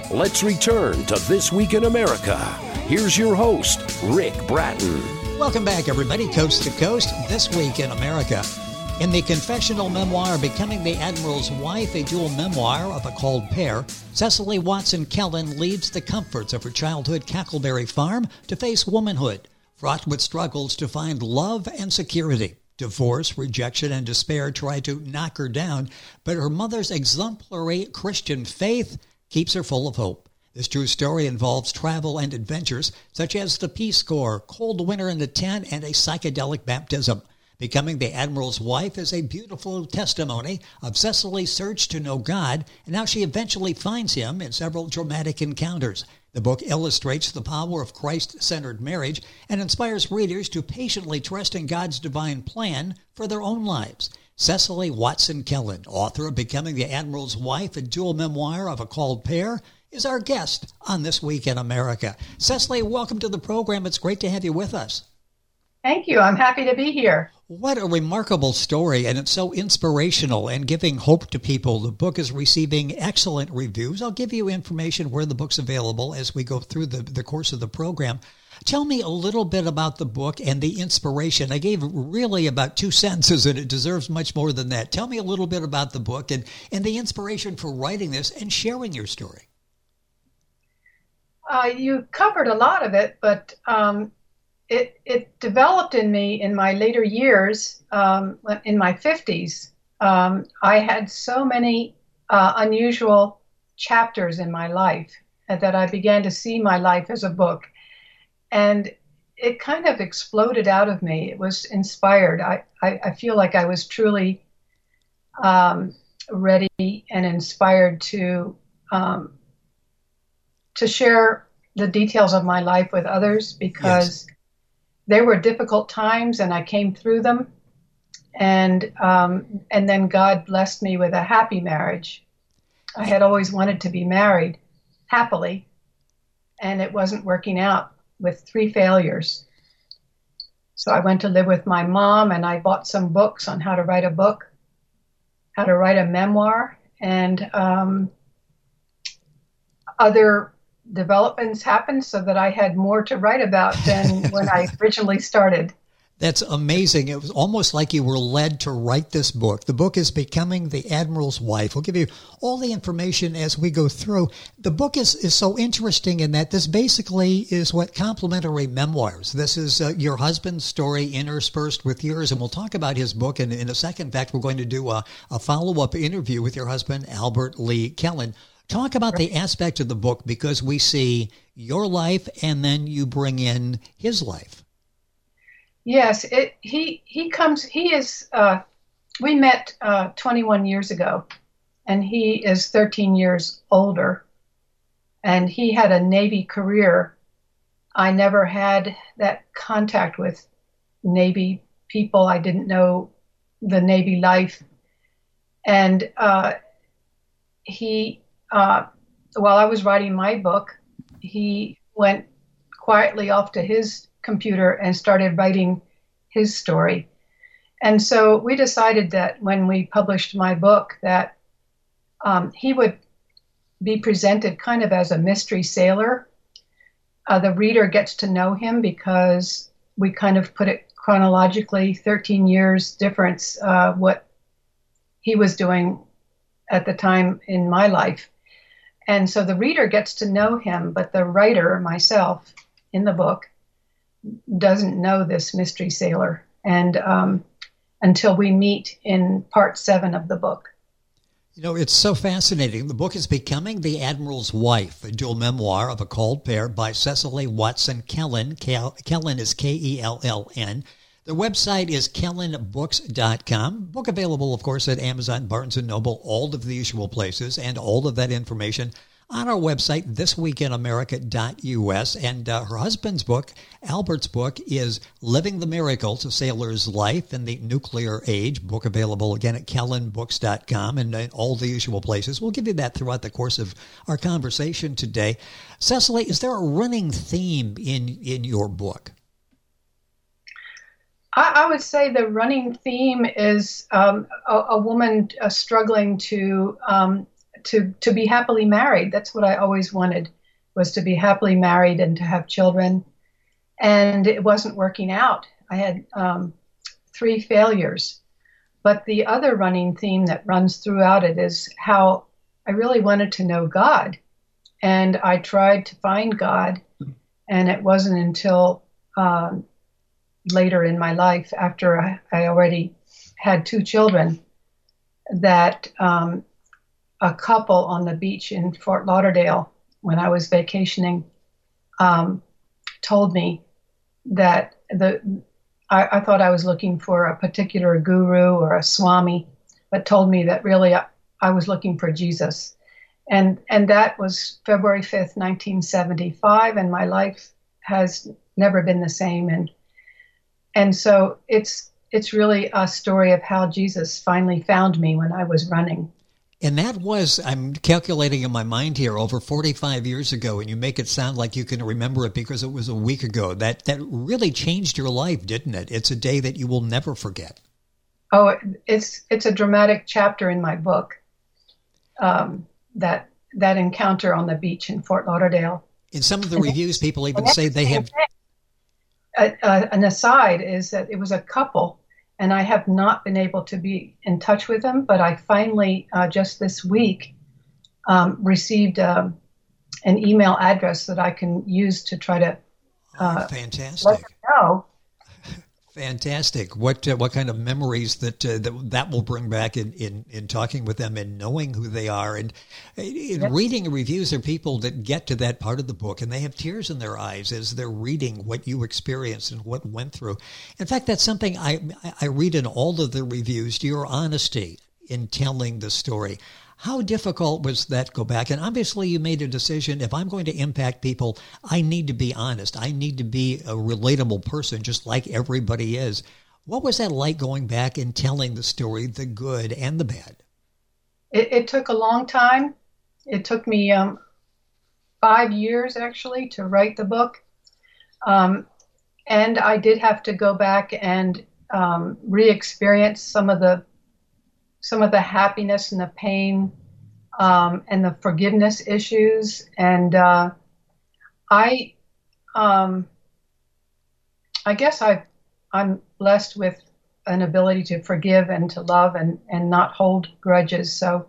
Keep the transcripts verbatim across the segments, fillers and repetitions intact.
Let's return to This Week in America. Here's your host, Rick Bratton. Welcome back, everybody, coast to coast, This Week in America. In the confessional memoir, Becoming the Admiral's Wife, a dual memoir of a called pair, Cecily Watson Kellen leaves the comforts of her childhood Cackleberry Farm to face womanhood, fraught with struggles to find love and security. Divorce, rejection, and despair try to knock her down, but her mother's exemplary Christian faith keeps her full of hope. This true story involves travel and adventures, such as the Peace Corps, cold winter in the tent, and a psychedelic baptism. Becoming the Admiral's Wife is a beautiful testimony of Cecily's search to know God and how she eventually finds him in several dramatic encounters. The book illustrates the power of Christ-centered marriage and inspires readers to patiently trust in God's divine plan for their own lives. Cecily Watson Kellen, author of Becoming the Admiral's Wife, a dual memoir of a called pair, is our guest on This Week in America. Cecily, welcome to the program. It's great to have you with us. Thank you. I'm happy to be here. What a remarkable story, and it's so inspirational and giving hope to people. The book is receiving excellent reviews. I'll give you information where the book's available as we go through the, the course of the program. Tell me a little bit about the book and the inspiration. I gave really about two sentences, and it deserves much more than that. Tell me a little bit about the book and, and the inspiration for writing this and sharing your story. Uh, you covered a lot of it, but um, it it developed in me in my later years, um, in my fifties. Um, I had so many uh, unusual chapters in my life that I began to see my life as a book. And it kind of exploded out of me. It was inspired. I, I, I feel like I was truly um, ready and inspired to um, to share the details of my life with others, because yes. They were difficult times and I came through them. And um, and then God blessed me with a happy marriage. I had always wanted to be married happily, and it wasn't working out with three failures. So I went to live with my mom, and I bought some books on how to write a book, how to write a memoir, and um, other developments happened so that I had more to write about than when I originally started. That's amazing. It was almost like you were led to write this book. The book is Becoming the Admiral's Wife. We'll give you all the information as we go through. The book is, is so interesting in that this basically is what complementary memoirs. This is uh, your husband's story interspersed with yours, and we'll talk about his book in, in a second. In fact, we're going to do a, a follow-up interview with your husband, Albert Lee Kellen. Talk about the aspect of the book, because we see your life and then you bring in his life. Yes, it, he he comes, he is, uh, we met uh, twenty-one years ago, and he is thirteen years older, and he had a Navy career. I never had that contact with Navy people. I didn't know the Navy life. And uh, he, uh, while I was writing my book, he went quietly off to his computer and started writing his story. And so we decided that when we published my book that um, he would be presented kind of as a mystery sailor. Uh, the reader gets to know him because we kind of put it chronologically, thirteen years difference, uh, what he was doing at the time in my life. And so the reader gets to know him, but the writer, myself, in the book, doesn't know this mystery sailor, and um, until we meet in part seven of the book. You know, it's so fascinating. The book is Becoming the Admiral's Wife, a dual memoir of a called pair by Cecily Watson Kellen. Kellen is K E L L N. The website is kellen books dot com. Book available, of course, at Amazon, Barnes and Noble, all of the usual places, and all of that information on our website, this week in america dot u s. And uh, her husband's book, Albert's book, is Living the Miracles, A Sailor's Life in the Nuclear Age. Book available, again, at kellen books dot com and uh, all the usual places. We'll give you that throughout the course of our conversation today. Cecily, is there a running theme in, in your book? I, I would say the running theme is um, a, a woman uh, struggling to um, to to be happily married. That's what I always wanted, was to be happily married and to have children. And it wasn't working out. I had um, three failures. But the other running theme that runs throughout it is how I really wanted to know God. And I tried to find God. And it wasn't until um, later in my life, after I, I already had two children, that um, a couple on the beach in Fort Lauderdale, when I was vacationing, um, told me that the I, I thought I was looking for a particular guru or a swami, but told me that really I, I was looking for Jesus. And and that was February fifth, nineteen seventy-five, and my life has never been the same. And and so it's it's really a story of how Jesus finally found me when I was running. And that was, I'm calculating in my mind here, over forty-five years ago, and you make it sound like you can remember it because it was a week ago. That that really changed your life, didn't it? It's a day that you will never forget. Oh, it's it's a dramatic chapter in my book, um, that that encounter on the beach in Fort Lauderdale. In some of the reviews, people even say they have... Uh, uh, an aside is that it was a couple, and I have not been able to be in touch with them, but I finally, uh, just this week, um, received um, an email address that I can use to try to uh, oh, fantastic. let them know. Fantastic. What uh, what kind of memories that, uh, that that will bring back in, in, in talking with them and knowing who they are. And in yep. reading reviews are people that get to that part of the book and they have tears in their eyes as they're reading what you experienced and what went through. In fact, that's something I I read in all of the reviews, your honesty in telling the story. How difficult was that go back? And obviously you made a decision, if I'm going to impact people, I need to be honest. I need to be a relatable person, just like everybody is. What was that like going back and telling the story, the good and the bad? It, it took a long time. It took me um, five years, actually, to write the book. Um, and I did have to go back and um, re-experience some of the some of the happiness and the pain um, and the forgiveness issues. And uh, I, um, I guess I, I'm blessed with an ability to forgive and to love and, and not hold grudges. So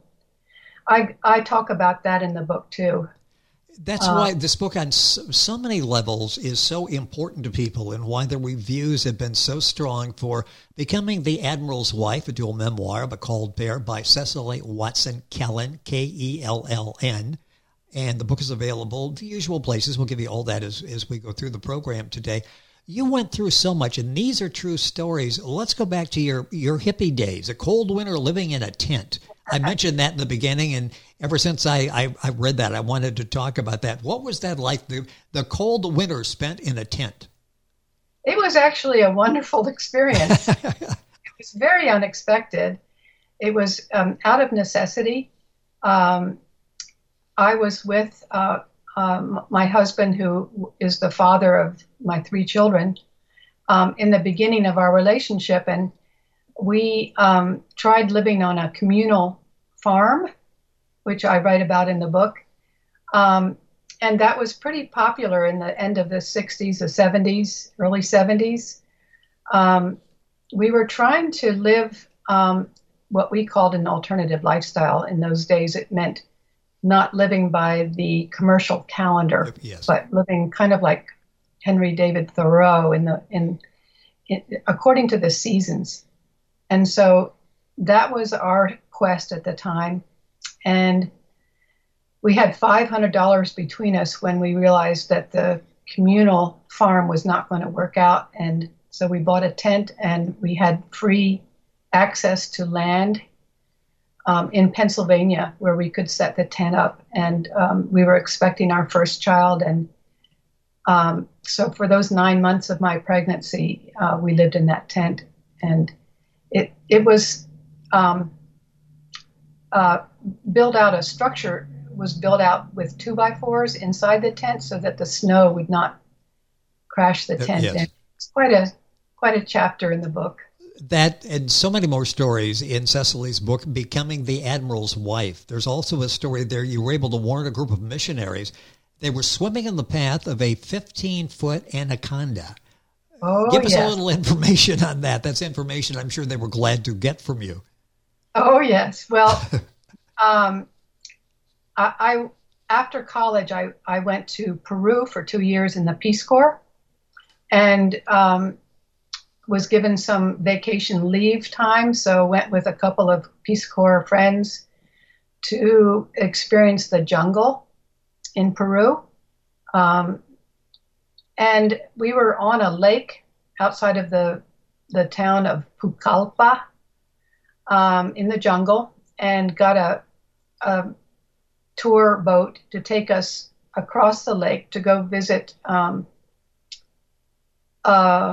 I, I talk about that in the book too. That's uh, why this book on so, so many levels is so important to people, and why the reviews have been so strong for Becoming the Admiral's Wife, a dual memoir of a Cold Bear by Cecily Watson Kellen, K E L L N. And the book is available the usual places. We'll give you all that as, as we go through the program today. You went through so much, and these are true stories. Let's go back to your, your hippie days, a cold winter living in a tent. I mentioned that in the beginning, and ever since I, I, I read that, I wanted to talk about that. What was that like, the, the cold winter spent in a tent? It was actually a wonderful experience. It was very unexpected. It was um, out of necessity. Um, I was with uh, um, my husband, who is the father of my three children, um, in the beginning of our relationship, and we um, tried living on a communal farm, which I write about in the book. Um, and that was pretty popular in the end of the sixties, the seventies, early seventies. Um, we were trying to live um, what we called an alternative lifestyle. In those days, it meant not living by the commercial calendar, yes. but living kind of like Henry David Thoreau in the in, in according to the seasons. And so that was our quest at the time. And we had five hundred dollars between us when we realized that the communal farm was not going to work out. And so we bought a tent, and we had free access to land um, in Pennsylvania where we could set the tent up. And um, we were expecting our first child. And um, so for those nine months of my pregnancy, uh, we lived in that tent. And It it was um, uh, built out, a structure was built out with two by fours inside the tent so that the snow would not crash the tent. Yes. And it's quite a quite a chapter in the book. That and so many more stories in Cecily's book, Becoming the Admiral's Wife. There's also a story there. You were able to warn a group of missionaries. They were swimming in the path of a fifteen-foot anaconda. Oh, Give us yes. a little information on that. That's information I'm sure they were glad to get from you. Oh, yes. Well, um, I, I after college, I, I went to Peru for two years in the Peace Corps and um, was given some vacation leave time. So went with a couple of Peace Corps friends to experience the jungle in Peru. Um, and we were on a lake outside of the, the town of Pucallpa um, in the jungle and got a, a tour boat to take us across the lake to go visit um, uh,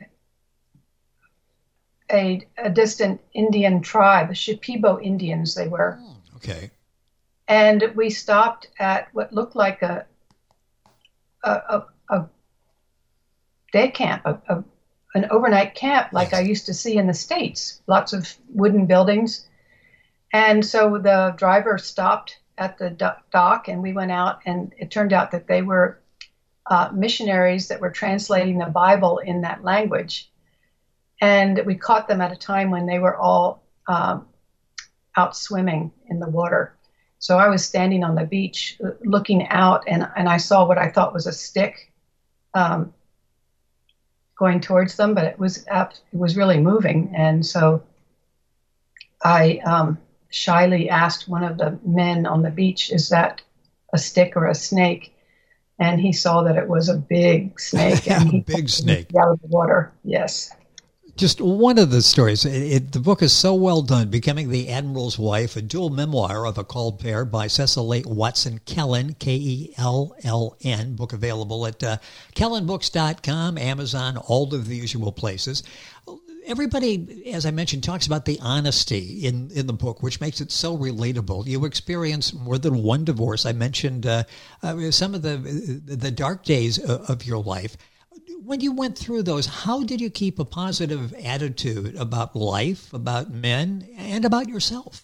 a, a distant Indian tribe, the Shipibo Indians they were. Oh, okay. And we stopped at what looked like a a, a, a day camp, a, a, an overnight camp like Yes. I used to see in the States, lots of wooden buildings. And so the driver stopped at the do- dock and we went out, and it turned out that they were uh, missionaries that were translating the Bible in that language. And we caught them at a time when they were all um, out swimming in the water. So I was standing on the beach uh, looking out, and, and I saw what I thought was a stick um, going towards them, but it was it was really moving. And so I um, shyly asked one of the men on the beach, "Is that a stick or a snake?" And he saw that it was a big snake. And he Big snake. out of the water. Yes. Just one of the stories. It, it, the book is so well done. Becoming the Admiral's Wife, a dual memoir of a called pair by Cecily Watson Kellen, K E L L N. Book available at uh, kellen books dot com, Amazon, all of the usual places. Everybody, as I mentioned, talks about the honesty in, in the book, which makes it so relatable. You experience more than one divorce. I mentioned uh, uh, some of the the dark days of your life. When you went through those, how did you keep a positive attitude about life, about men, and about yourself?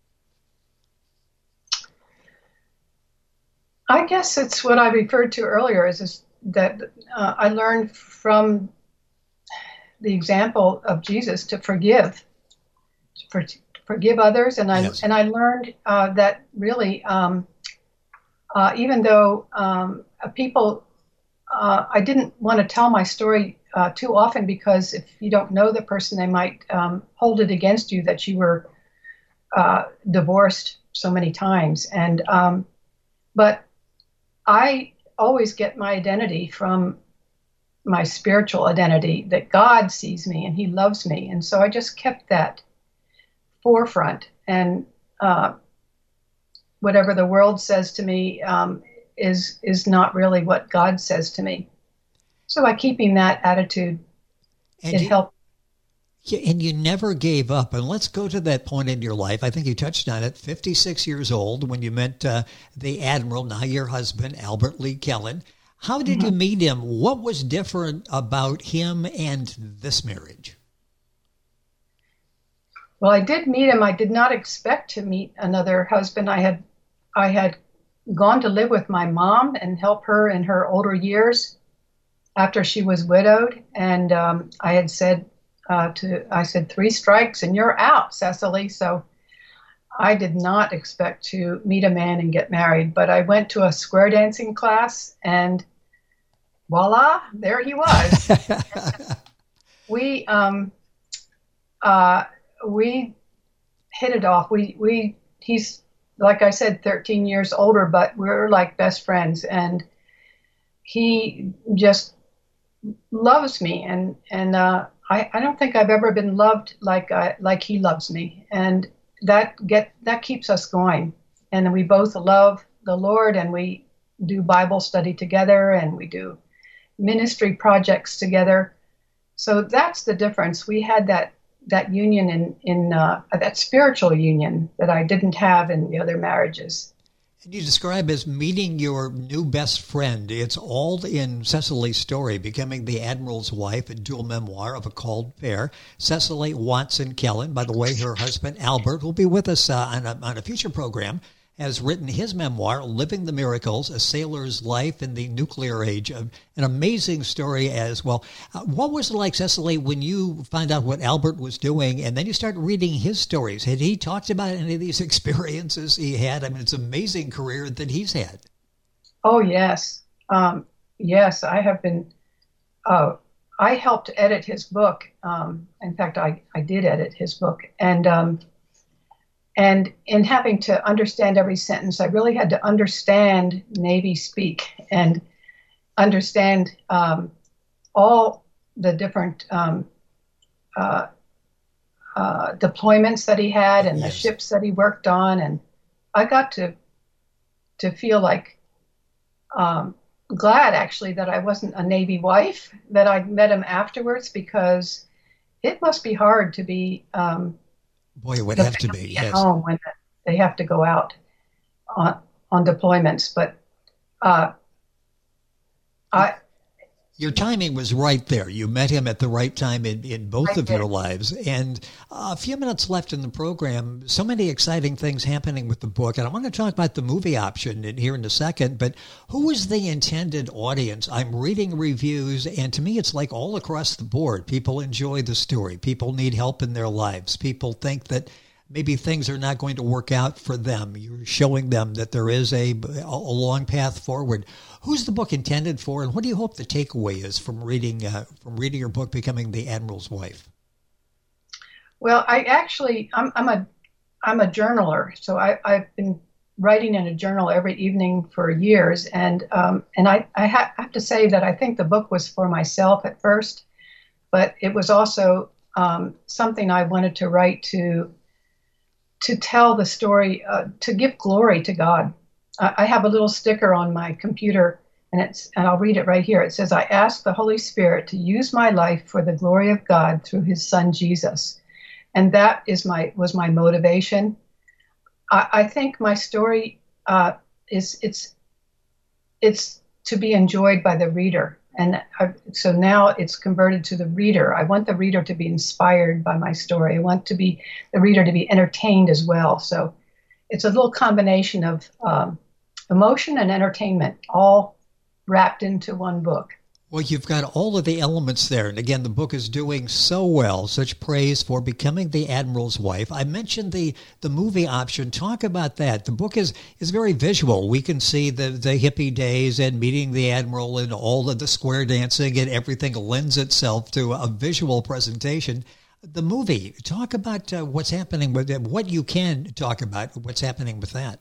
I guess it's what I referred to earlier, is, is that uh, I learned from the example of Jesus to forgive, to, for, to forgive others, and I Yes. and I learned uh, that really, um, uh, even though um, people. Uh, I didn't want to tell my story uh, too often, because if you don't know the person, they might um, hold it against you that you were uh, divorced so many times. And um, but I always get my identity from my spiritual identity, that God sees me and He loves me, and so I just kept that forefront. And uh, whatever the world says to me. Um, is is not really what God says to me. So by keeping that attitude, And it you, helped. yeah, and you never gave up. And let's go to that point in your life. I think you touched on it, fifty-six years old, when you met uh, the Admiral, now your husband, Albert Lee Kellen. How did Mm-hmm. you meet him? What was different about him and this marriage? Well, I did meet him. I did not expect to meet another husband. I had I had gone to live with my mom and help her in her older years after she was widowed. And um, I had said uh, to, I said, three strikes and you're out, Cecily. So I did not expect to meet a man and get married, but I went to a square dancing class and voila, there he was. we, um, uh, we hit it off. We, we, he's, like I said, thirteen years older, but we're like best friends, and he just loves me, and and uh, I I don't think I've ever been loved like I, like he loves me, and that get that keeps us going. And we both love the Lord, and we do Bible study together, and we do ministry projects together. So that's the difference. We had that. that union in, in uh, that spiritual union that I didn't have in the other marriages. You describe as meeting your new best friend. It's all in Cecily's story, becoming the Admiral's wife, a dual memoir of a called pair. Cecily Watson Kellen, by the way, her husband Albert, will be with us uh, on, a, on a future program, has written his memoir, Living the Miracles, A Sailor's Life in the Nuclear Age. An amazing story as well. Uh, what was it like, Cecily, when you found out what Albert was doing and then you started reading his stories? Had he talked about any of these experiences he had? I mean, it's an amazing career that he's had. Oh, yes. Um, yes, I have been, uh, I helped edit his book. Um, in fact, I, I did edit his book. And um And in having to understand every sentence, I really had to understand Navy speak and understand um, all the different um, uh, uh, deployments that he had and yes. the ships that he worked on. And I got to to feel like um, glad, actually, that I wasn't a Navy wife, that I met him afterwards, because it must be hard to be um, Boy, it would have to be, at yes. home when they have to go out on on deployments. But uh, I, your timing was right there. You met him at the right time in, in both I of did. your lives. And a few minutes left in the program. So many exciting things happening with the book. And I want to talk about the movie option in here in a second. But who is the intended audience? I'm reading reviews, and to me, it's like all across the board. People enjoy the story. People need help in their lives. People think that maybe things are not going to work out for them. You're showing them that there is a, a long path forward. Who's the book intended for, and what do you hope the takeaway is from reading uh, from reading your book, Becoming the Admiral's Wife? Well, I actually, I'm, I'm a I'm a journaler, so I, I've been writing in a journal every evening for years, and um, and I, I ha- have to say that I think the book was for myself at first, but it was also um, something I wanted to write to to tell the story, uh, to give glory to God. I have a little sticker on my computer, and it's and I'll read it right here. It says, "I ask the Holy Spirit to use my life for the glory of God through His Son Jesus," and that is my was my motivation. I, I think my story uh, is it's it's to be enjoyed by the reader, and I, so now it's converted to the reader. I want the reader to be inspired by my story. I want to be the reader to be entertained as well. So it's a little combination of um, emotion and entertainment, all wrapped into one book. Well, you've got all of the elements there. And again, the book is doing so well. Such praise for Becoming the Admiral's Wife. I mentioned the, the movie option. Talk about that. The book is, is very visual. We can see the, the hippie days and meeting the Admiral and all of the square dancing, and everything lends itself to a visual presentation. The movie, talk about uh, what's happening with it, what you can talk about, what's happening with that.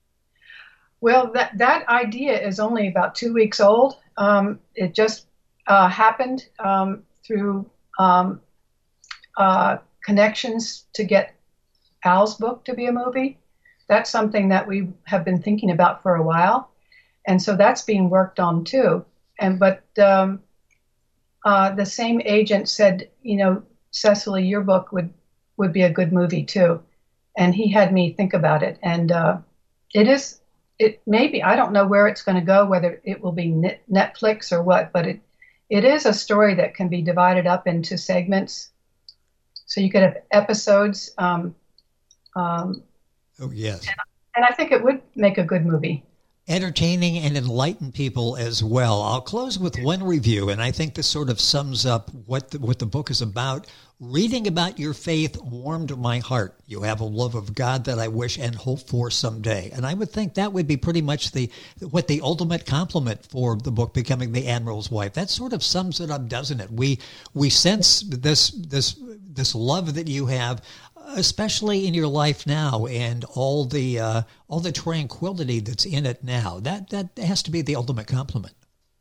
Well, that, that idea is only about two weeks old. Um, it just uh, happened um, through um, uh, connections to get Al's book to be a movie. That's something that we have been thinking about for a while. And so that's being worked on too. And but um, uh, the same agent said, you know, Cecily, your book would, would be a good movie too. And he had me think about it. And uh, it is, it maybe, I don't know where it's going to go, whether it will be Netflix or what, but it, it is a story that can be divided up into segments. So you could have episodes. Um, um, oh, yes. And, and I think it would make a good movie. Entertaining and enlighten people as well. I'll close with one review, and I think this sort of sums up what the, what the book is about. Reading about your faith warmed my heart. You have a love of God that I wish and hope for someday. And I would think that would be pretty much the what the ultimate compliment for the book, Becoming the Admiral's Wife. That sort of sums it up, doesn't it? We we sense this this this love that you have, especially in your life now, and all the uh, all the tranquility that's in it now. That that has to be the ultimate compliment.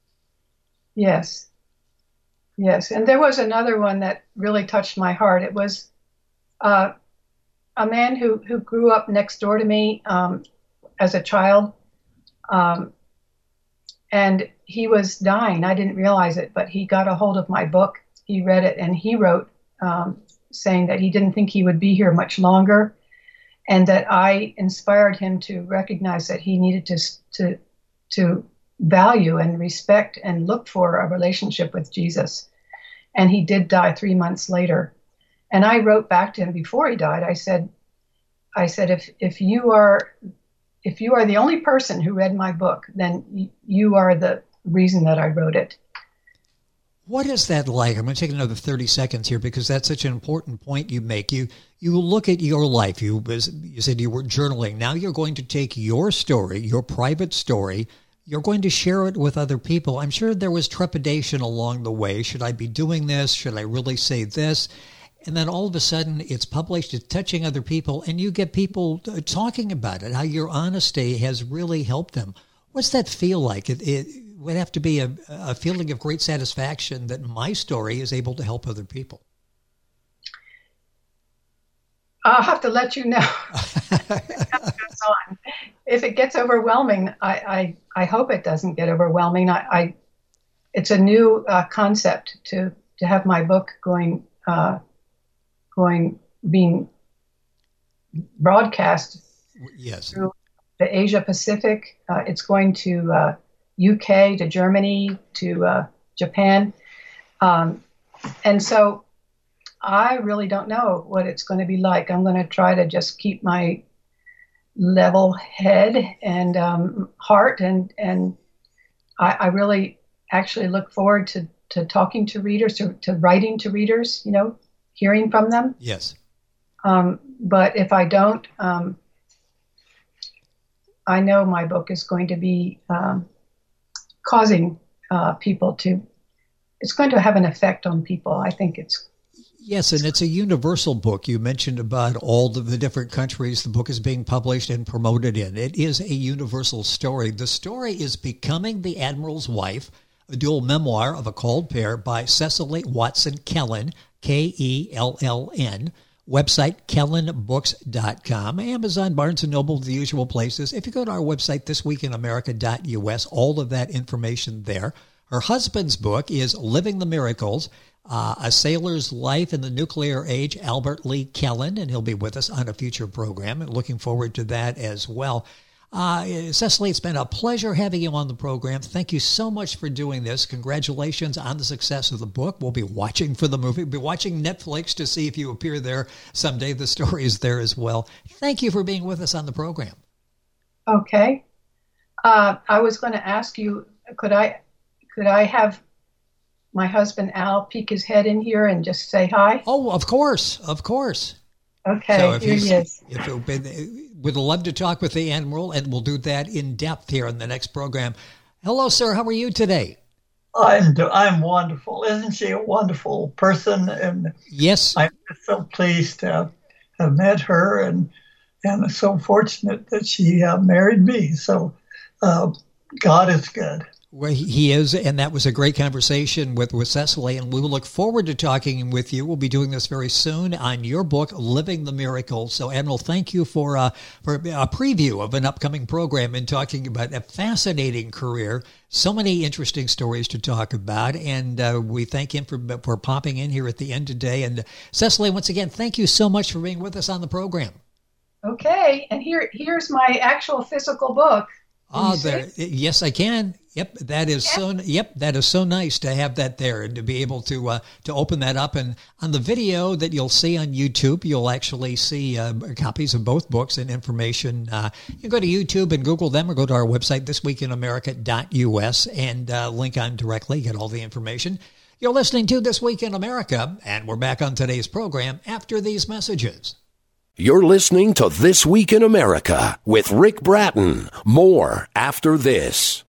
Yes. Yes, and there was another one that really touched my heart. It was uh, a man who, who grew up next door to me um, as a child, um, and he was dying. I didn't realize it, but he got a hold of my book. He read it, and he wrote um, saying that he didn't think he would be here much longer, and that I inspired him to recognize that he needed to to to value and respect and look for a relationship with Jesus. And he did die three months later. And I wrote back to him before he died. I said, I said, if if you are if you are the only person who read my book, then y- you are the reason that I wrote it. What is that like? I'm going to take another thirty seconds here because that's such an important point you make. You you look at your life. You, you said you were journaling. Now you're going to take your story, your private story. You're going to share it with other people. I'm sure there was trepidation along the way. Should I be doing this? Should I really say this? And then all of a sudden it's published, it's touching other people, and you get people talking about it, how your honesty has really helped them. What's that feel like? It, it would have to be a, a feeling of great satisfaction that my story is able to help other people. I'll have to let you know if it goes on. If it gets overwhelming, I, I, I hope it doesn't get overwhelming. I, I it's a new uh, concept to to have my book going uh, going being broadcast. Yes. Through the Asia Pacific. Uh, it's going to uh, U K, to Germany, to uh, Japan, um, and so. I really don't know what it's going to be like. I'm going to try to just keep my level head and um, heart, and and I, I really actually look forward to, to talking to readers, to, to writing to readers, you know, hearing from them. Yes. Um, but if I don't, um, I know my book is going to be um, causing uh, people to, it's going to have an effect on people. I think it's Yes, and it's a universal book. You mentioned about all of the different countries the book is being published and promoted in. It is a universal story. The story is Becoming the Admiral's Wife, a dual memoir of a called pair by Cecily Watson Kellen, K E L L N. Website, kellen books dot com. Amazon, Barnes and Noble, the usual places. If you go to our website, this week in america dot U S, all of that information there. Her husband's book is Living the Miracles, Uh, A Sailor's Life in the Nuclear Age, Albert Lee Kellen, and he'll be with us on a future program, and looking forward to that as well. Uh, Cecily, it's been a pleasure having you on the program. Thank you so much for doing this. Congratulations on the success of the book. We'll be watching for the movie. We'll be watching Netflix to see if you appear there someday. The story is there as well. Thank you for being with us on the program. Okay. Uh, I was going to ask you, could I, could I have my husband, Al, peek his head in here and just say hi? Oh, of course. Of course. Okay, so if here he is. If it, been, we'd love to talk with the Admiral, and we'll do that in depth here in the next program. Hello, sir. How are you today? I'm I'm wonderful. Isn't she a wonderful person? And yes, I'm so pleased to have, have met her, and and so fortunate that she uh, married me. So uh, God is good. Well, he is, and that was a great conversation with, with Cecily, and we will look forward to talking with you. We'll be doing this very soon on your book, Living the Miracle. So, Admiral, thank you for, uh, for a preview of an upcoming program and talking about a fascinating career. So many interesting stories to talk about, and uh, we thank him for, for popping in here at the end today. And Cecily, once again, thank you so much for being with us on the program. Okay, and here here's my actual physical book. Oh, there. Yes, I can. Yep, that is yeah. so. Yep, that is so nice to have that there and to be able to uh, to open that up. And on the video that you'll see on YouTube, you'll actually see uh, copies of both books and information. Uh, you can go to YouTube and Google them, or go to our website, this week in america dot U S, and uh, link on directly. Get all the information. You're listening to This Week in America, and we're back on today's program after these messages. You're listening to This Week in America with Rick Bratton. More after this.